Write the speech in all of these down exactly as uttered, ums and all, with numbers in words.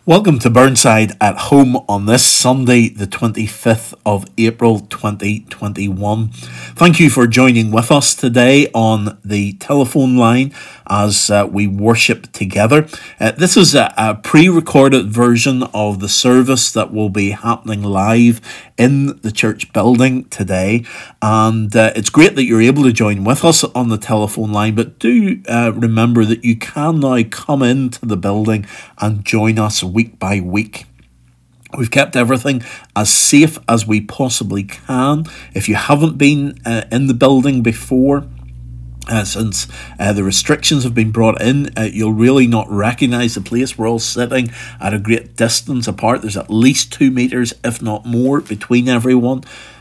Welcome to Burnside at Home on this Sunday, the twenty-fifth of April twenty twenty-one. Thank you for joining with us today on the telephone line as uh, we worship together. Uh, this is a, a pre-recorded version of the service that will be happening live in the church building today, and uh, it's great that you're able to join with us on the telephone line, but do uh, remember that you can now come into the building and join us week by week. We've kept everything as safe as we possibly can. If you haven't been uh, in the building before, Uh, since uh, the restrictions have been brought in, uh, you'll really not recognise the place. We're all sitting at a great distance apart. There's at least two metres, if not more, between everyone.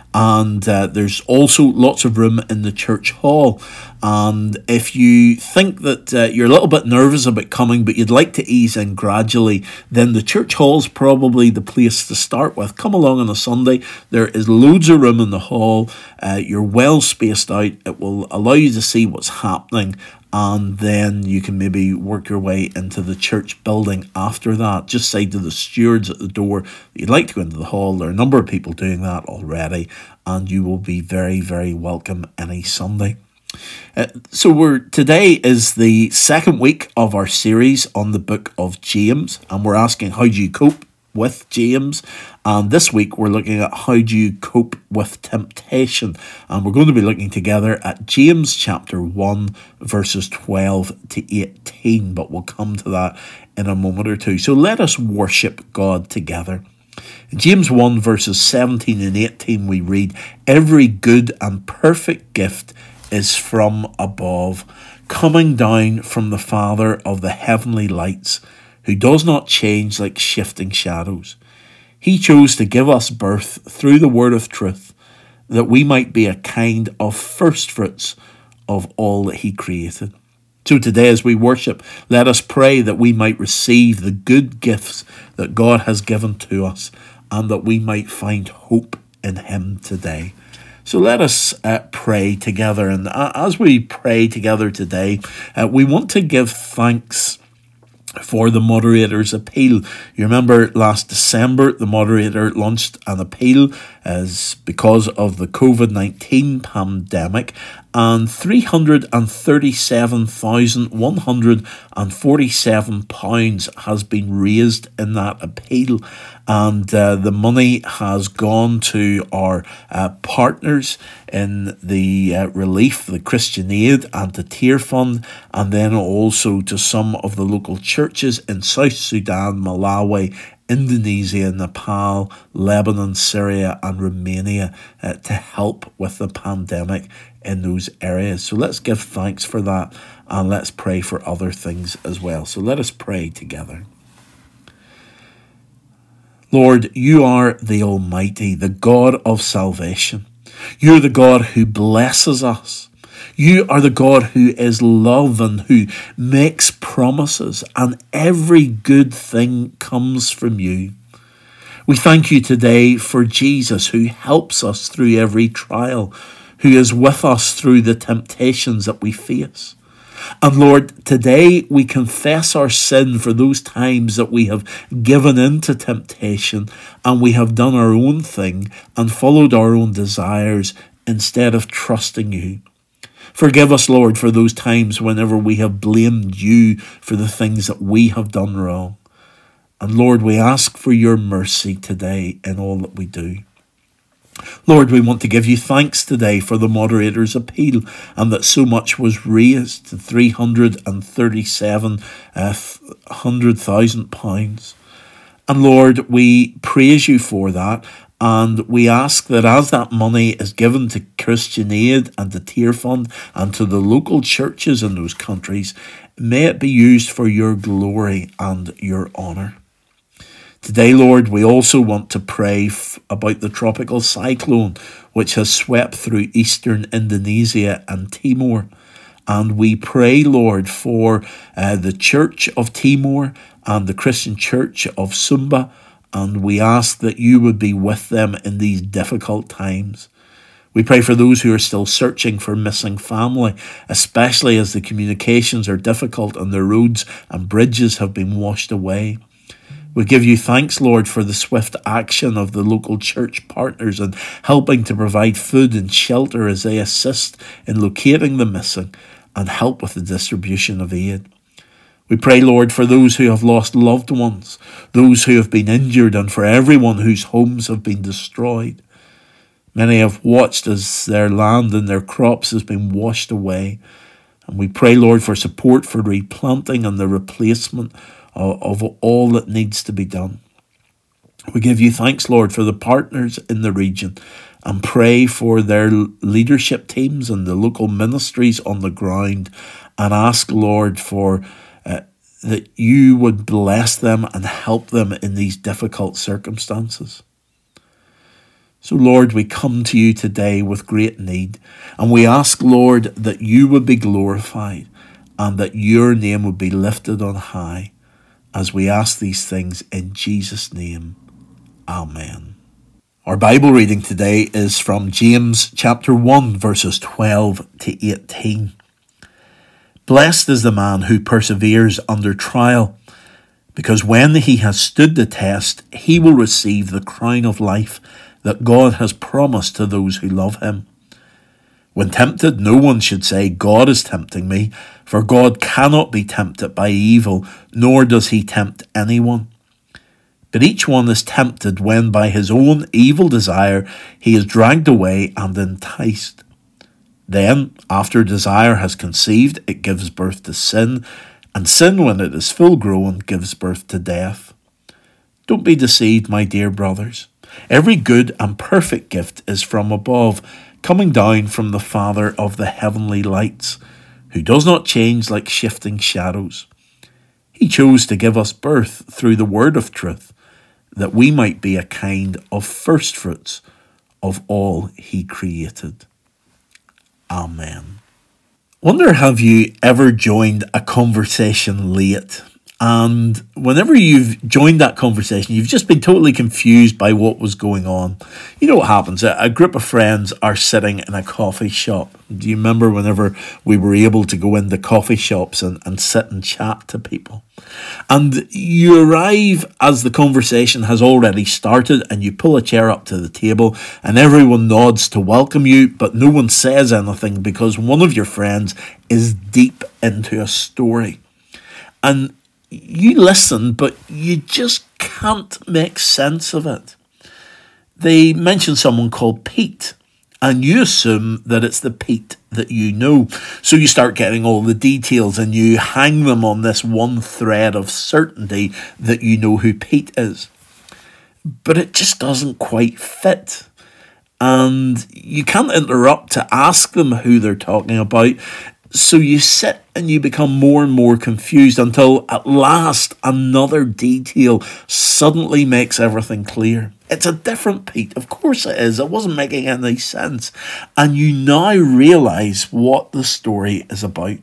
And uh, there's also lots of room in the church hall. And if you think that uh, you're a little bit nervous about coming, but you'd like to ease in gradually, then the church hall's probably the place to start with. Come along on a Sunday. There is loads of room in the hall. Uh, you're well spaced out. It will allow you to see what's happening, and then you can maybe work your way into the church building after that. Just say to the stewards at the door that you'd like to go into the hall. There are a number of people doing that already, and you will be very, very welcome any Sunday. Uh, so we're today is the second week of our series on the book of James, and we're asking, how do you cope with James? And this week we're looking at how do you cope with temptation, and we're going to be looking together at James chapter one verses twelve to eighteen, but we'll come to that in a moment or two. So let us worship God together. In James one verses seventeen and eighteen we read, "Every good and perfect gift is from above, coming down from the Father of the heavenly lights, who does not change like shifting shadows. He chose to give us birth through the word of truth, that we might be a kind of firstfruits of all that he created." So today as we worship, let us pray that we might receive the good gifts that God has given to us, and that we might find hope in him today. So let us uh, pray together. And uh, as we pray together today, uh, we want to give thanks for the moderator's appeal. You remember last December, the moderator launched an appeal as because of the covid nineteen pandemic, and three hundred thirty-seven thousand one hundred forty-seven pounds has been raised in that appeal, and uh, the money has gone to our uh, partners in the uh, relief, the Christian Aid and the Tear Fund, and then also to some of the local churches in South Sudan, Malawi, Indonesia, Nepal, Lebanon, Syria and Romania uh, to help with the pandemic in those areas. So let's give thanks for that, and let's pray for other things as well. So let us pray together. Lord, you are the Almighty, the God of salvation. You're the God who blesses us. You are the God who is love and who makes promises, and every good thing comes from you. We thank you today for Jesus, who helps us through every trial, who is with us through the temptations that we face. And Lord, today we confess our sin for those times that we have given in to temptation and we have done our own thing and followed our own desires instead of trusting you. Forgive us, Lord, for those times whenever we have blamed you for the things that we have done wrong. And Lord, we ask for your mercy today in all that we do. Lord, we want to give you thanks today for the moderator's appeal, and that so much was raised to three hundred thirty-seven hundred thousand pounds. And Lord, we praise you for that. And we ask that as that money is given to Christian Aid and the Tear Fund and to the local churches in those countries, may it be used for your glory and your honour. Today, Lord, we also want to pray f- about the tropical cyclone which has swept through eastern Indonesia and Timor. And we pray, Lord, for uh, the Church of Timor and the Christian Church of Sumba, and we ask that you would be with them in these difficult times. We pray for those who are still searching for missing family, especially as the communications are difficult and the roads and bridges have been washed away. We give you thanks, Lord, for the swift action of the local church partners in helping to provide food and shelter as they assist in locating the missing and help with the distribution of aid. We pray, Lord, for those who have lost loved ones, those who have been injured, and for everyone whose homes have been destroyed. Many have watched as their land and their crops has been washed away. And we pray, Lord, for support for replanting and the replacement of, of all that needs to be done. We give you thanks, Lord, for the partners in the region and pray for their leadership teams and the local ministries on the ground and ask, Lord, for uh, that you would bless them and help them in these difficult circumstances. So, Lord, we come to you today with great need, and we ask, Lord, that you would be glorified and that your name would be lifted on high as we ask these things in Jesus' name. Amen. Our Bible reading today is from James chapter one, verses twelve to eighteen. Blessed is the man who perseveres under trial, because when he has stood the test, he will receive the crown of life that God has promised to those who love him. When tempted, no one should say, God is tempting me, for God cannot be tempted by evil, nor does he tempt anyone. But each one is tempted when by his own evil desire he is dragged away and enticed. Then, after desire has conceived, it gives birth to sin, and sin, when it is full grown, gives birth to death. Don't be deceived, my dear brothers. Every good and perfect gift is from above, coming down from the Father of the heavenly lights, who does not change like shifting shadows. He chose to give us birth through the word of truth, that we might be a kind of firstfruits of all he created. Amen. Wonder, have you ever joined a conversation late? And whenever you've joined that conversation, you've just been totally confused by what was going on. You know what happens? A, a group of friends are sitting in a coffee shop. Do you remember whenever we were able to go into coffee shops and, and sit and chat to people? And you arrive as the conversation has already started, and you pull a chair up to the table and everyone nods to welcome you, but no one says anything because one of your friends is deep into a story. And you listen, but you just can't make sense of it. They mention someone called Pete, and you assume that it's the Pete that you know. So you start getting all the details and you hang them on this one thread of certainty that you know who Pete is. But it just doesn't quite fit. And you can't interrupt to ask them who they're talking about. So you sit and you become more and more confused until at last another detail suddenly makes everything clear. It's a different Pete. Of course it is. It wasn't making any sense. And you now realise what the story is about.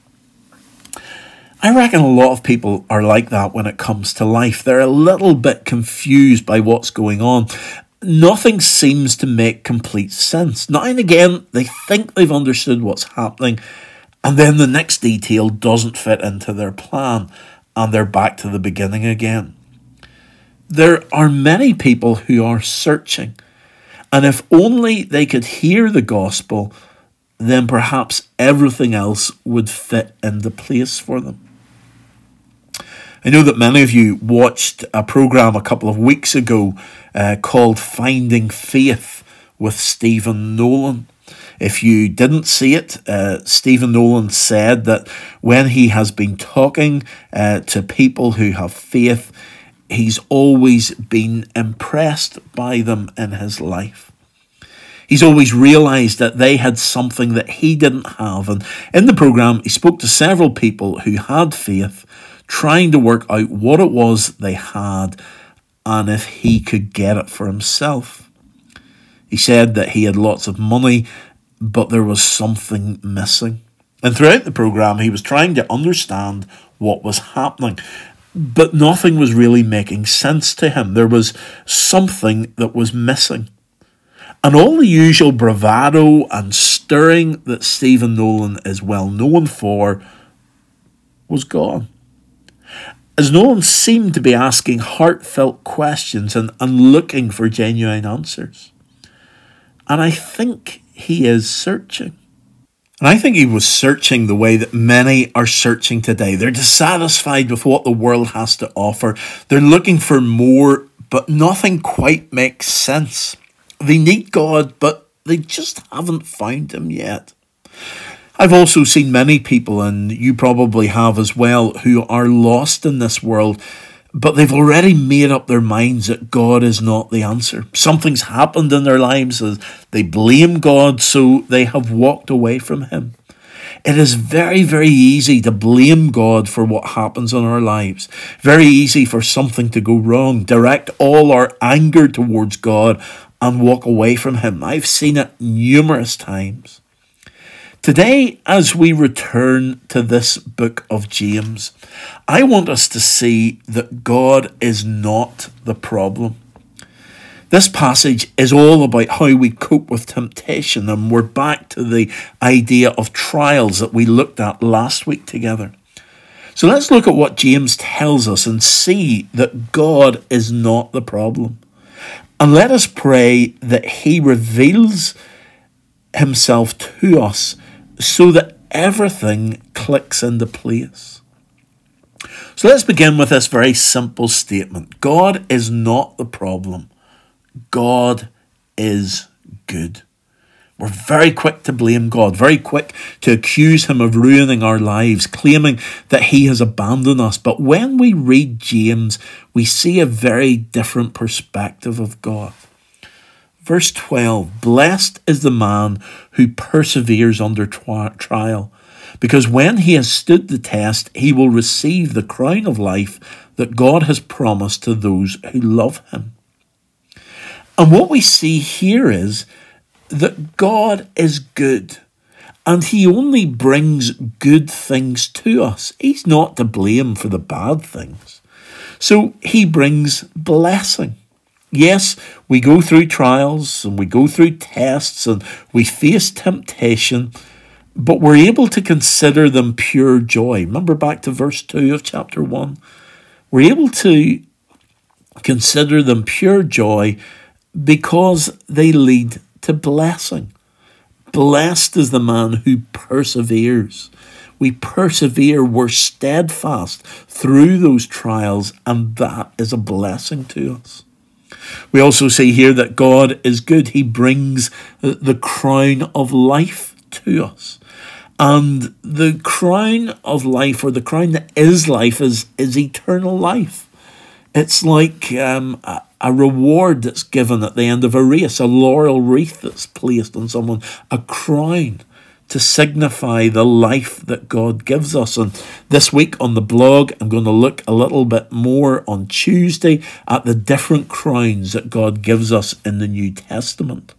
I reckon a lot of people are like that when it comes to life. They're a little bit confused by what's going on. Nothing seems to make complete sense. Now and again, they think they've understood what's happening, and then the next detail doesn't fit into their plan, and they're back to the beginning again. There are many people who are searching, and if only they could hear the gospel, then perhaps everything else would fit into place for them. I know that many of you watched a programme a couple of weeks ago uh, called Finding Faith with Stephen Nolan. If you didn't see it, uh, Stephen Nolan said that when he has been talking uh, to people who have faith, he's always been impressed by them in his life. He's always realised that they had something that he didn't have. And in the programme, he spoke to several people who had faith, trying to work out what it was they had and if he could get it for himself. He said that he had lots of money, but there was something missing. And throughout the programme, he was trying to understand what was happening, but nothing was really making sense to him. There was something that was missing. And all the usual bravado and stirring that Stephen Nolan is well known for was gone. as no one seemed to be asking heartfelt questions and, and looking for genuine answers. And I think he is searching. And I think he was searching the way that many are searching today. They're dissatisfied with what the world has to offer. They're looking for more, but nothing quite makes sense. They need God, but they just haven't found him yet. I've also seen many people, and you probably have as well, who are lost in this world, but they've already made up their minds that God is not the answer. Something's happened in their lives as they blame God, so they have walked away from him. It is very, very easy to blame God for what happens in our lives. Very easy for something to go wrong. Direct all our anger towards God and walk away from him. I've seen it numerous times. Today, as we return to this book of James, I want us to see that God is not the problem. This passage is all about how we cope with temptation, and we're back to the idea of trials that we looked at last week together. So let's look at what James tells us and see that God is not the problem. And let us pray that he reveals himself to us so that everything clicks into place. So let's begin with this very simple statement. God is not the problem. God is good. We're very quick to blame God, very quick to accuse him of ruining our lives, claiming that he has abandoned us. But when we read James, we see a very different perspective of God. Verse twelve, blessed is the man who perseveres under trial, because when he has stood the test, he will receive the crown of life that God has promised to those who love him. And what we see here is that God is good, and he only brings good things to us. He's not to blame for the bad things. So he brings blessing. Yes, we go through trials and we go through tests and we face temptation, but we're able to consider them pure joy. Remember back to verse two of chapter one. We're able to consider them pure joy because they lead to blessing. Blessed is the man who perseveres. We persevere, we're steadfast through those trials, and that is a blessing to us. We also see here that God is good. He brings the crown of life to us. And the crown of life, or the crown that is life, is, is eternal life. It's like um, a, a reward that's given at the end of a race, a laurel wreath that's placed on someone, a crown to signify the life that God gives us. And this week on the blog, I'm going to look a little bit more on Tuesday at the different crowns that God gives us in the New Testament.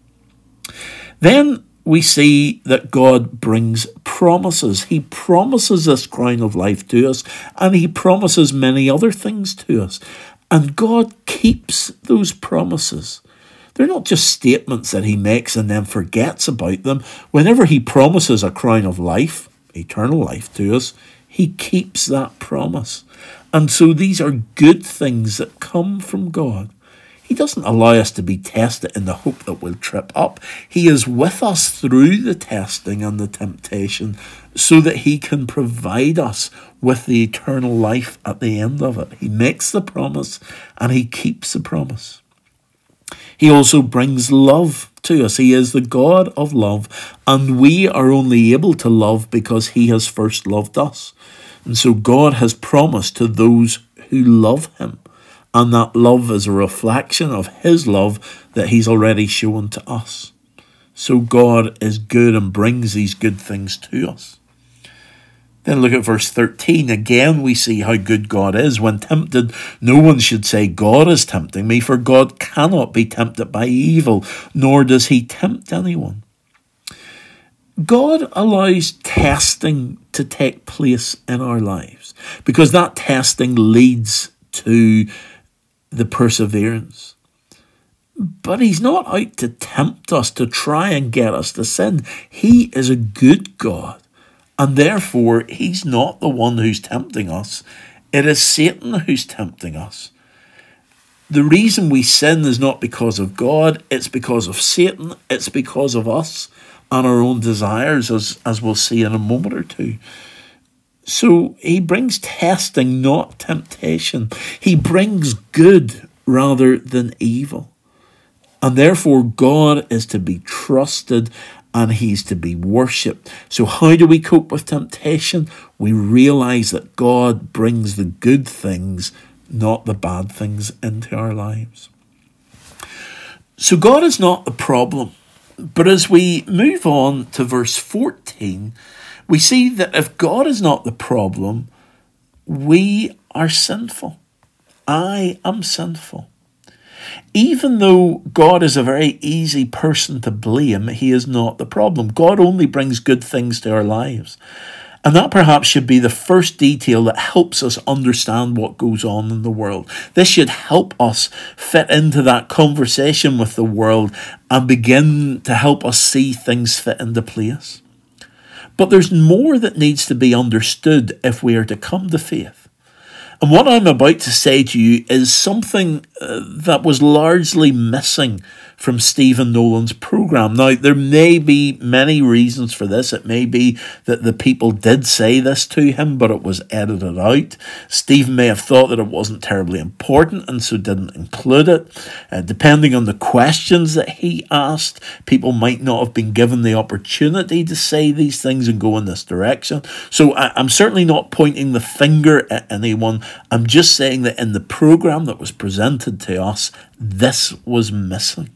Then we see that God brings promises. He promises this crown of life to us, and he promises many other things to us. And God keeps those promises. They're not just statements that he makes and then forgets about them. Whenever he promises a crown of life, eternal life to us, he keeps that promise. And so these are good things that come from God. He doesn't allow us to be tested in the hope that we'll trip up. He is with us through the testing and the temptation so that he can provide us with the eternal life at the end of it. He makes the promise and he keeps the promise. He also brings love to us. He is the God of love, and we are only able to love because he has first loved us. And so God has promised to those who love him, and that love is a reflection of his love that he's already shown to us. So God is good and brings these good things to us. Then look at verse thirteen. Again, we see how good God is. When tempted, no one should say, God is tempting me, for God cannot be tempted by evil, nor does he tempt anyone. God allows testing to take place in our lives because that testing leads to the perseverance. But he's not out to tempt us, to try and get us to sin. He is a good God. And therefore, he's not the one who's tempting us. It is Satan who's tempting us. The reason we sin is not because of God, it's because of Satan, it's because of us and our own desires, as, as we'll see in a moment or two. So he brings testing, not temptation. He brings good rather than evil. And therefore God is to be trusted and he's to be worshipped. So how do we cope with temptation? We realize that God brings the good things, not the bad things, into our lives. So God is not the problem. But as we move on to verse fourteen, we see that if God is not the problem, we are sinful. I am sinful. Even though God is a very easy person to blame, he is not the problem. God only brings good things to our lives. And that perhaps should be the first detail that helps us understand what goes on in the world. This should help us fit into that conversation with the world and begin to help us see things fit into place. But there's more that needs to be understood if we are to come to faith. And what I'm about to say to you is something uh, that was largely missing from Stephen Nolan's programme. Now, there may be many reasons for this. It may be that the people did say this to him, but it was edited out. Stephen may have thought that it wasn't terribly important and so didn't include it. Uh, depending on the questions that he asked, people might not have been given the opportunity to say these things and go in this direction. So I, I'm certainly not pointing the finger at anyone. I'm just saying that in the programme that was presented to us, this was missing.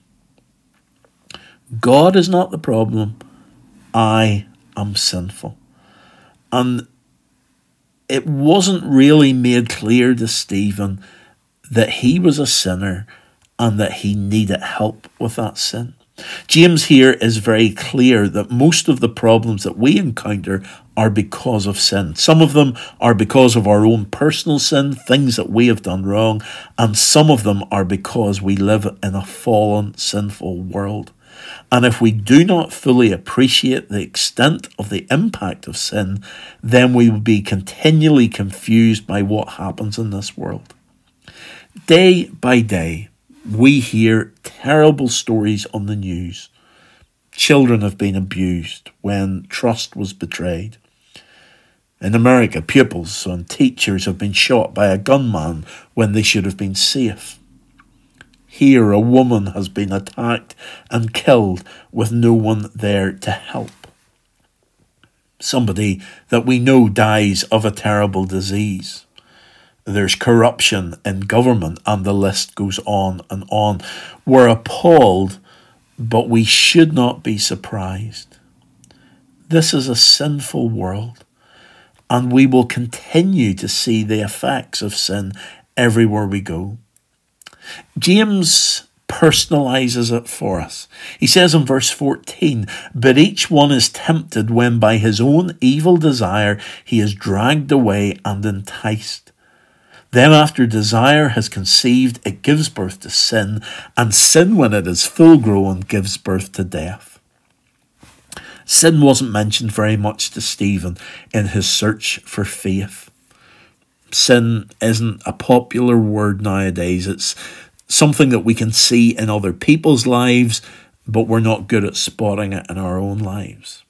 God is not the problem. I am sinful. And it wasn't really made clear to Stephen that he was a sinner and that he needed help with that sin. James here is very clear that most of the problems that we encounter are because of sin. Some of them are because of our own personal sin, things that we have done wrong, and some of them are because we live in a fallen, sinful world. And if we do not fully appreciate the extent of the impact of sin, then we will be continually confused by what happens in this world. Day by day, we hear terrible stories on the news. Children have been abused when trust was betrayed. In America, pupils and teachers have been shot by a gunman when they should have been safe. Here, a woman has been attacked and killed with no one there to help. Somebody that we know dies of a terrible disease. There's corruption in government, and the list goes on and on. We're appalled, but we should not be surprised. This is a sinful world, and we will continue to see the effects of sin everywhere we go. James personalizes it for us. He says in verse fourteen, "But each one is tempted when by his own evil desire he is dragged away and enticed. Then after desire has conceived, it gives birth to sin, and sin, when it is full grown, gives birth to death." Sin wasn't mentioned very much to Stephen in his search for faith. Sin isn't a popular word nowadays. It's something that we can see in other people's lives, but we're not good at spotting it in our own lives.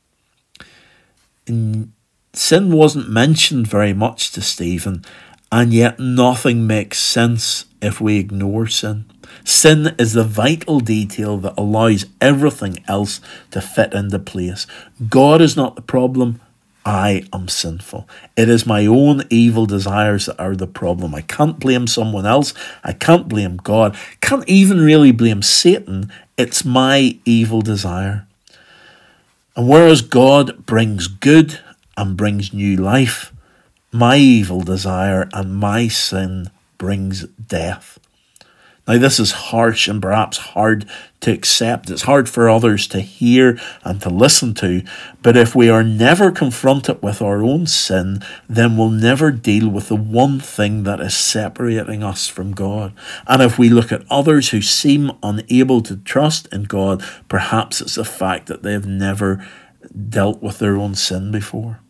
And sin wasn't mentioned very much to Stephen, and yet nothing makes sense if we ignore sin. Sin is the vital detail that allows everything else to fit into place. God is not the problem. I am sinful. It is my own evil desires that are the problem. I can't blame someone else. I can't blame God. Can't even really blame Satan. It's my evil desire. And whereas God brings good and brings new life, my evil desire and my sin brings death. Now, this is harsh and perhaps hard to accept. It's hard for others to hear and to listen to. But if we are never confronted with our own sin, then we'll never deal with the one thing that is separating us from God. And if we look at others who seem unable to trust in God, perhaps it's the fact that they have never dealt with their own sin before.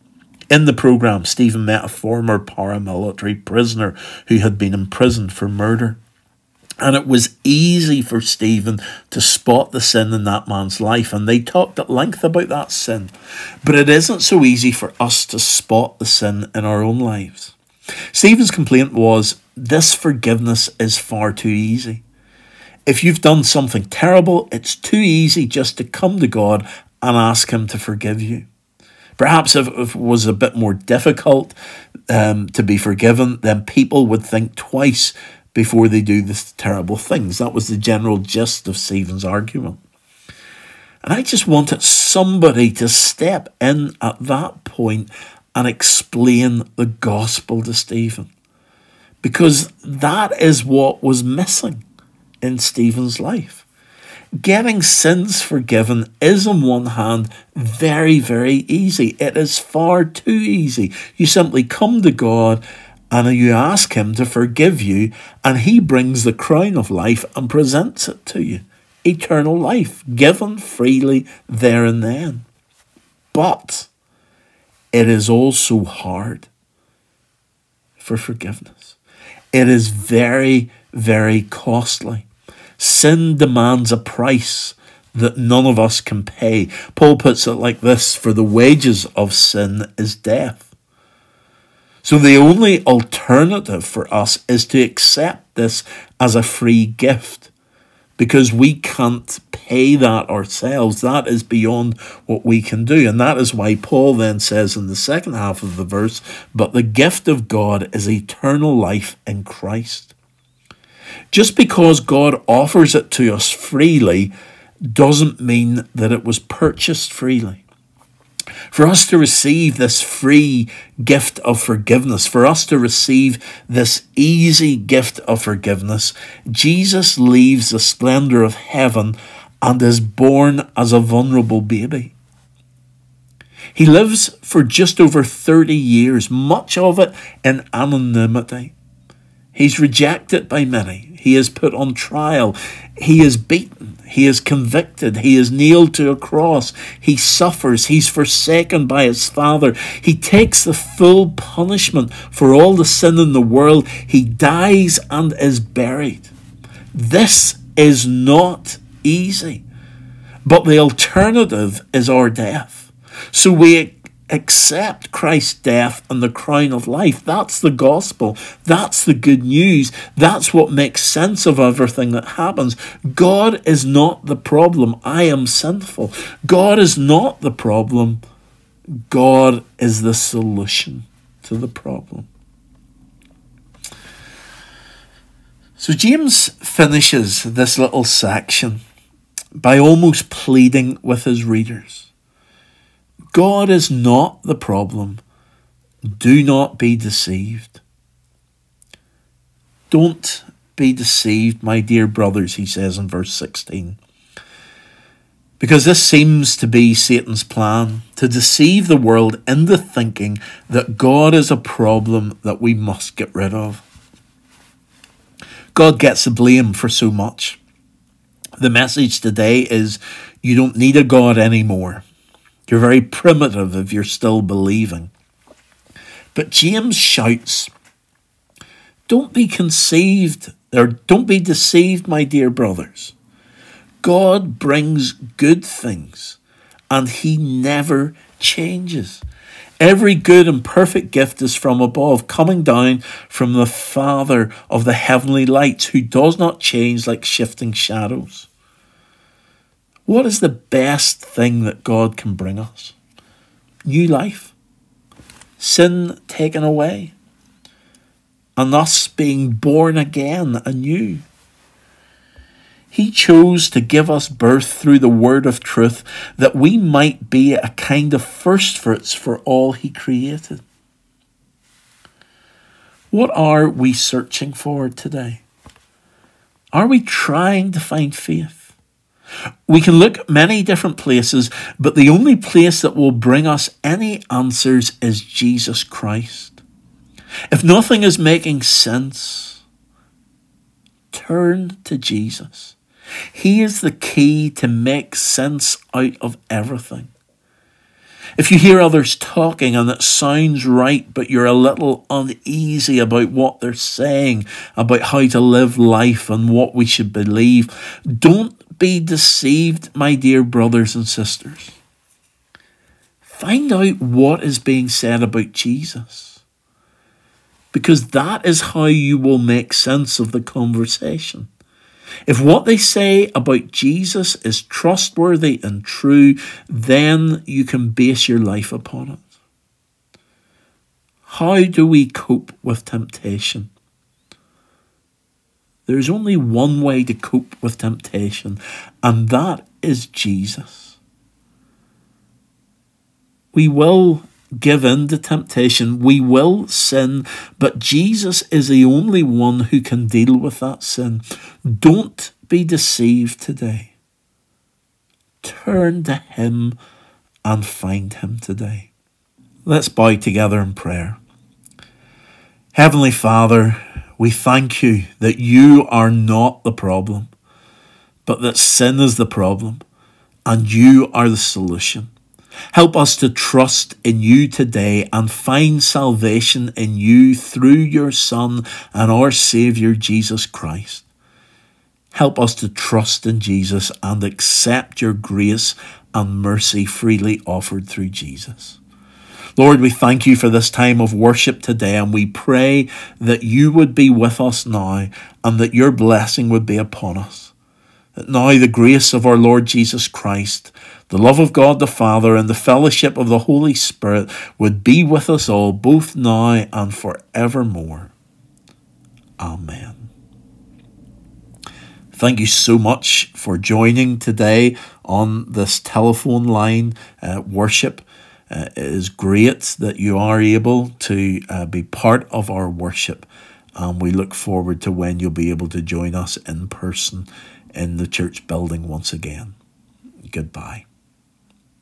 In the programme, Stephen met a former paramilitary prisoner who had been imprisoned for murder. And it was easy for Stephen to spot the sin in that man's life, and they talked at length about that sin. But it isn't so easy for us to spot the sin in our own lives. Stephen's complaint was, this forgiveness is far too easy. If you've done something terrible, it's too easy just to come to God and ask him to forgive you. Perhaps if it was a bit more difficult um, to be forgiven, then people would think twice before they do these terrible things. That was the general gist of Stephen's argument. And I just wanted somebody to step in at that point and explain the gospel to Stephen, because that is what was missing in Stephen's life. Getting sins forgiven is, on one hand, very, very easy. It is far too easy. You simply come to God and you ask him to forgive you, and he brings the crown of life and presents it to you. Eternal life, given freely there and then. But it is also hard for forgiveness. It is very, very costly. Sin demands a price that none of us can pay. Paul puts it like this: for the wages of sin is death. So the only alternative for us is to accept this as a free gift, because we can't pay that ourselves. That is beyond what we can do. And that is why Paul then says in the second half of the verse, but the gift of God is eternal life in Christ. Just because God offers it to us freely doesn't mean that it was purchased freely. For us to receive this free gift of forgiveness, for us to receive this easy gift of forgiveness, Jesus leaves the splendor of heaven and is born as a vulnerable baby. He lives for just over thirty years, much of it in anonymity. He's rejected by many. He is put on trial. He is beaten. He is convicted. He is nailed to a cross. He suffers. He's forsaken by his Father. He takes the full punishment for all the sin in the world. He dies and is buried. This is not easy. But the alternative is our death. So we accept Christ's death and the crown of life. That's the gospel. That's the good news. That's what makes sense of everything that happens. God is not the problem. I am sinful. God is not the problem. God is the solution to the problem. So James finishes this little section by almost pleading with his readers. God is not the problem. Do not be deceived. Don't be deceived, my dear brothers, he says in verse sixteen. Because this seems to be Satan's plan, to deceive the world into thinking that God is a problem that we must get rid of. God gets the blame for so much. The message today is you don't need a God anymore. You're very primitive if you're still believing. But James shouts, don't be conceived, or don't be deceived, my dear brothers. God brings good things, and he never changes. Every good and perfect gift is from above, coming down from the Father of the heavenly lights, who does not change like shifting shadows. What is the best thing that God can bring us? New life, sin taken away, and us being born again anew. He chose to give us birth through the word of truth, that we might be a kind of first fruits for all he created. What are we searching for today? Are we trying to find faith? We can look at many different places, but the only place that will bring us any answers is Jesus Christ. If nothing is making sense, turn to Jesus. He is the key to make sense out of everything. If you hear others talking and it sounds right, but you're a little uneasy about what they're saying, about how to live life and what we should believe, don't be deceived, my dear brothers and sisters. Find out what is being said about Jesus, because that is how you will make sense of the conversation. If what they say about Jesus is trustworthy and true, then you can base your life upon it. How do we cope with temptation? There's only one way to cope with temptation, and that is Jesus. We will give in to temptation, we will sin, but Jesus is the only one who can deal with that sin. Don't be deceived today. Turn to him and find him today. Let's bow together in prayer. Heavenly Father, we thank you that you are not the problem, but that sin is the problem, and you are the solution. Help us to trust in you today and find salvation in you through your Son and our Saviour, Jesus Christ. Help us to trust in Jesus and accept your grace and mercy freely offered through Jesus. Lord, we thank you for this time of worship today, and we pray that you would be with us now and that your blessing would be upon us. That now the grace of our Lord Jesus Christ, the love of God the Father, and the fellowship of the Holy Spirit would be with us all, both now and forevermore. Amen. Thank you so much for joining today on this telephone line uh, worship. Uh, it is great that you are able to uh, be part of our worship, and we look forward to when you'll be able to join us in person in the church building once again. Goodbye.